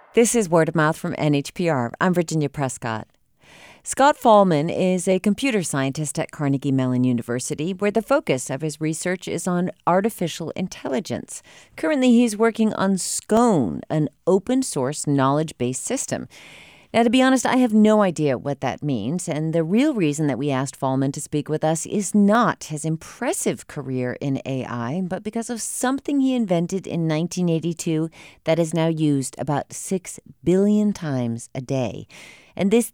This is Word of Mouth from NHPR. I'm Virginia Prescott. Scott Fahlman is a computer scientist at Carnegie Mellon University, where the focus of his research is on artificial intelligence. Currently, he's working on Scone, an open-source knowledge-based system. Now, to be honest, I have no idea what that means, and the real reason that we asked Fahlman to speak with us is not his impressive career in AI, but because of something he invented in 1982 that is now used about 6 billion times a day. And this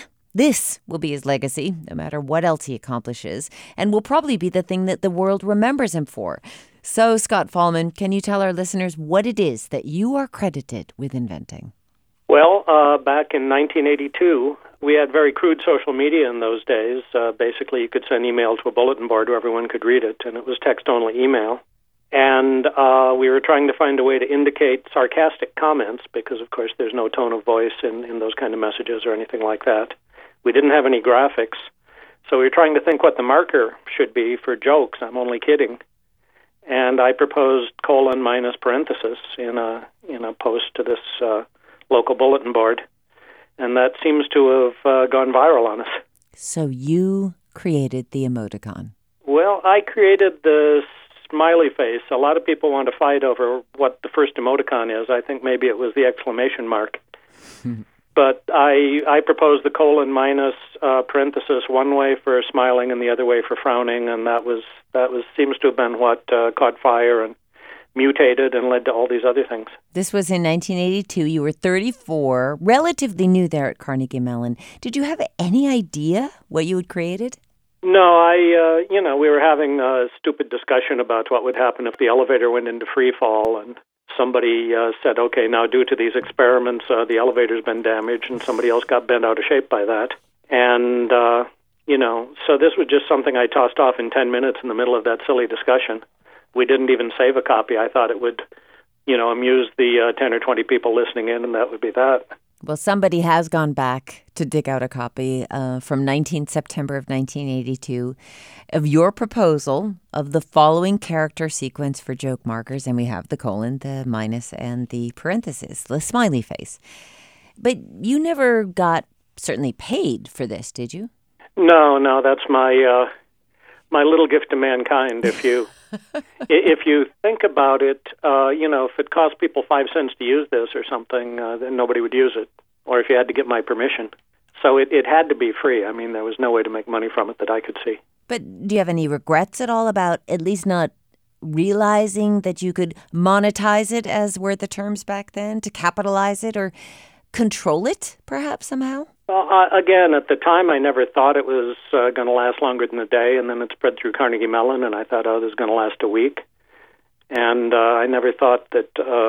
will be his legacy, no matter what else he accomplishes, and will probably be the thing that the world remembers him for. So, Scott Fahlman, can you tell our listeners what it is that you are credited with inventing? Well, back in 1982, we had very crude social media in those days. Basically, you could send email to a bulletin board where everyone could read it, and it was text-only email. And we were trying to find a way to indicate sarcastic comments because, of course, there's no tone of voice in those kind of messages or anything like that. We didn't have any graphics, so we were trying to think what the marker should be for jokes. I'm only kidding. And I proposed colon minus parenthesis in a post to this local bulletin board, and that seems to have gone viral on us. So you created the emoticon. Well, I created the smiley face. A lot of people want to fight over what the first emoticon is. I think maybe it was the exclamation mark. But I proposed the colon minus parenthesis, one way for smiling and the other way for frowning, and that seems to have been what caught fire and mutated and led to all these other things. This was in 1982. You were 34, relatively new there at Carnegie Mellon. Did you have any idea what you had created? No, we were having a stupid discussion about what would happen if the elevator went into free fall, and somebody said, okay, now due to these experiments, the elevator's been damaged, and somebody else got bent out of shape by that. And, so this was just something I tossed off in 10 minutes in the middle of that silly discussion. We didn't even save a copy. I thought it would, amuse the 10 or 20 people listening in, and that would be that. Well, somebody has gone back to dig out a copy from September of 1982 of your proposal of the following character sequence for joke markers, and we have the colon, the minus, and the parenthesis, the smiley face. But you never got certainly paid for this, did you? No, that's my little gift to mankind. If you think about it, if it cost people 5 cents to use this or something, then nobody would use it, or if you had to get my permission. So it had to be free. I mean, there was no way to make money from it that I could see. But do you have any regrets at all about at least not realizing that you could monetize it, as were the terms back then, to capitalize it or control it, perhaps, somehow? Well, again, at the time, I never thought it was going to last longer than a day, and then it spread through Carnegie Mellon, and I thought, this is going to last a week. And I never thought that,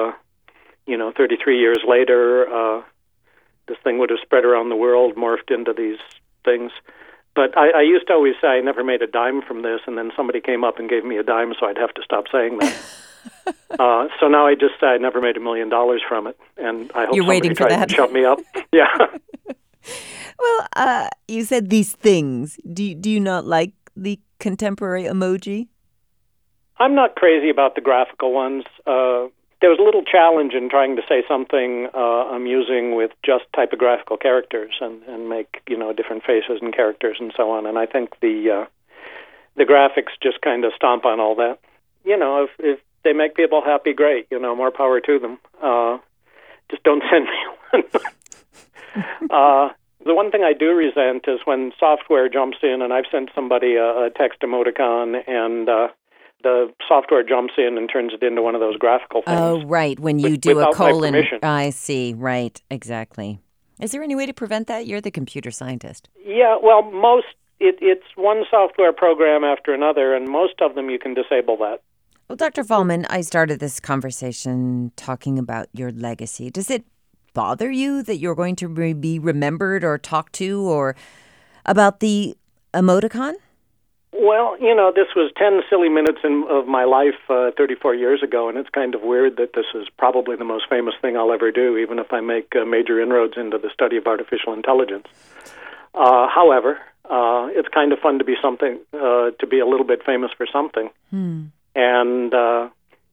33 years later, this thing would have spread around the world, morphed into these things. But I used to always say I never made a dime from this, and then somebody came up and gave me a dime, so I'd have to stop saying that. So now I just say I never made $1 million from it, and I hope somebody tries to shut me up. Yeah. Well, you said these things. Do you not like the contemporary emoji? I'm not crazy about the graphical ones. There was a little challenge in trying to say something amusing with just typographical characters and make different faces and characters and so on. And I think the graphics just kind of stomp on all that. If they make people happy, great. More power to them. Just don't send me one. The one thing I do resent is when software jumps in, and I've sent somebody a text emoticon, and the software jumps in and turns it into one of those graphical things. Oh, right, when you do a colon. My permission. I see, right, exactly. Is there any way to prevent that? You're the computer scientist. Yeah, well, it's one software program after another, and most of them you can disable that. Well, Dr. Fahlman, I started this conversation talking about your legacy. Does it bother you that you're going to be remembered or talked to or about the emoticon? Well, this was 10 silly minutes of my life 34 years ago, and it's kind of weird that this is probably the most famous thing I'll ever do, even if I make major inroads into the study of artificial intelligence. However, it's kind of fun to be something, to be a little bit famous for something. And,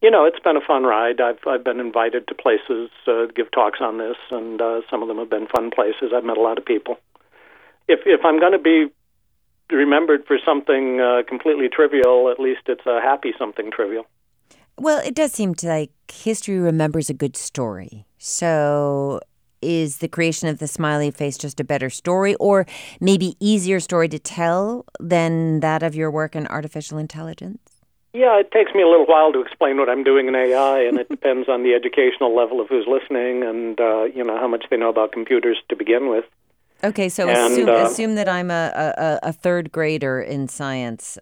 It's been a fun ride. I've been invited to places to give talks on this, and some of them have been fun places. I've met a lot of people. If I'm going to be remembered for something completely trivial, at least it's a happy something trivial. Well, it does seem like history remembers a good story. So is the creation of the smiley face just a better story, or maybe easier story to tell than that of your work in artificial intelligence? Yeah, it takes me a little while to explain what I'm doing in AI, and it depends on the educational level of who's listening and, how much they know about computers to begin with. Okay, so assume that I'm a third grader in science.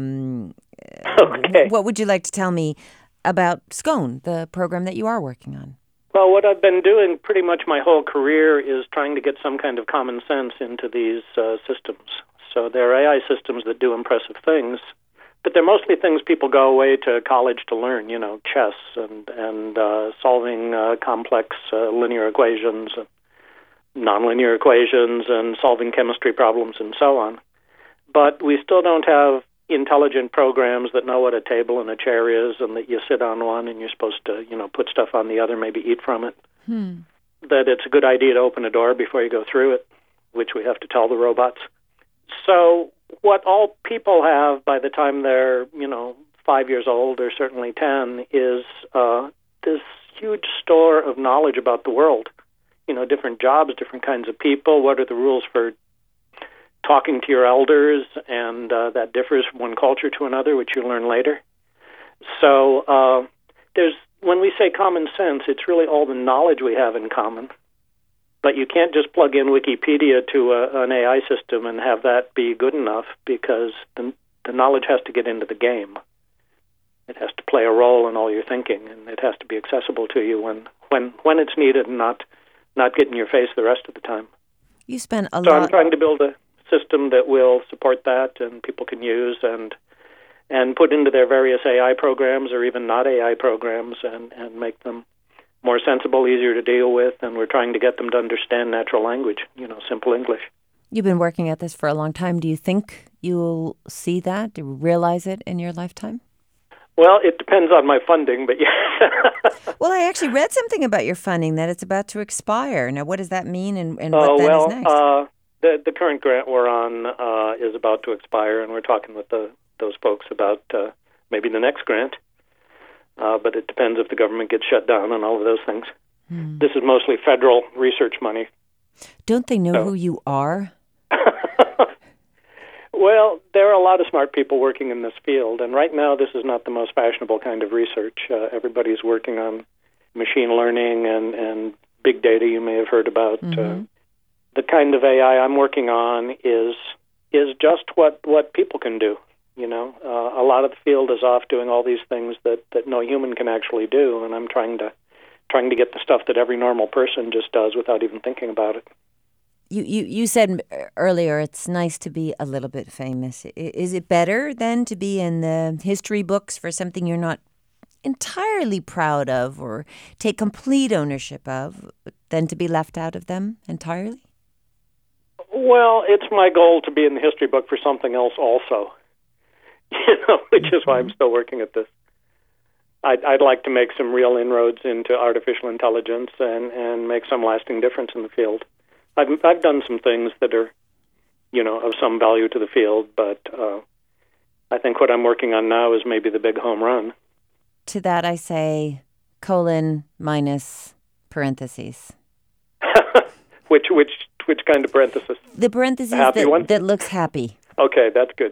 Okay. What would you like to tell me about SCOAN, the program that you are working on? Well, what I've been doing pretty much my whole career is trying to get some kind of common sense into these systems. So they're AI systems that do impressive things, but they're mostly things people go away to college to learn, chess and solving complex linear equations, nonlinear equations, and solving chemistry problems and so on. But we still don't have intelligent programs that know what a table and a chair is, and that you sit on one and you're supposed to, put stuff on the other, maybe eat from it. That it's a good idea to open a door before you go through it, which we have to tell the robots. So what all people have by the time they're, 5 years old or certainly 10 is this huge store of knowledge about the world. Different jobs, different kinds of people. What are the rules for talking to your elders? And that differs from one culture to another, which you learn later. So when we say common sense, it's really all the knowledge we have in common. But you can't just plug in Wikipedia to an AI system and have that be good enough, because the knowledge has to get into the game. It has to play a role in all your thinking, and it has to be accessible to you when it's needed, and not get in your face the rest of the time. You spent a lot. So I'm trying to build a system that will support that, and people can use and put into their various AI programs, or even not AI programs, and make them more sensible, easier to deal with, and we're trying to get them to understand natural language, simple English. You've been working at this for a long time. Do you think you'll see that, realize it in your lifetime? Well, it depends on my funding, but yeah. Well, I actually read something about your funding, that it's about to expire. Now, what does that mean, and what then is next? The current grant we're on is about to expire, and we're talking with those folks about maybe the next grant. But it depends if the government gets shut down and all of those things. This is mostly federal research money. Don't they know who you are? Well, there are a lot of smart people working in this field, and right now this is not the most fashionable kind of research. Everybody's working on machine learning and big data you may have heard about. The kind of AI I'm working on is just what people can do. A lot of the field is off doing all these things that no human can actually do, and I'm trying to get the stuff that every normal person just does without even thinking about it. You said earlier it's nice to be a little bit famous. Is it better than to be in the history books for something you're not entirely proud of or take complete ownership of, than to be left out of them entirely? Well, it's my goal to be in the history book for something else also, which is why I'm still working at this. I'd like to make some real inroads into artificial intelligence and make some lasting difference in the field. I've done some things that are, of some value to the field, but I think what I'm working on now is maybe the big home run. To that I say, : minus parentheses. Which kind of parenthesis? The parentheses that looks happy. Okay, that's good.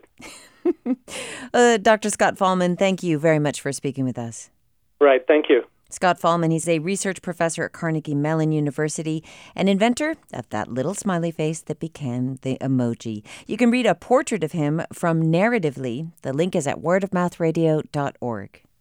Dr. Scott Fahlman, thank you very much for speaking with us. Right, thank you. Scott Fahlman, he's a research professor at Carnegie Mellon University, an inventor of that little smiley face that became the emoji. You can read a portrait of him from Narratively. The link is at wordofmouthradio.org.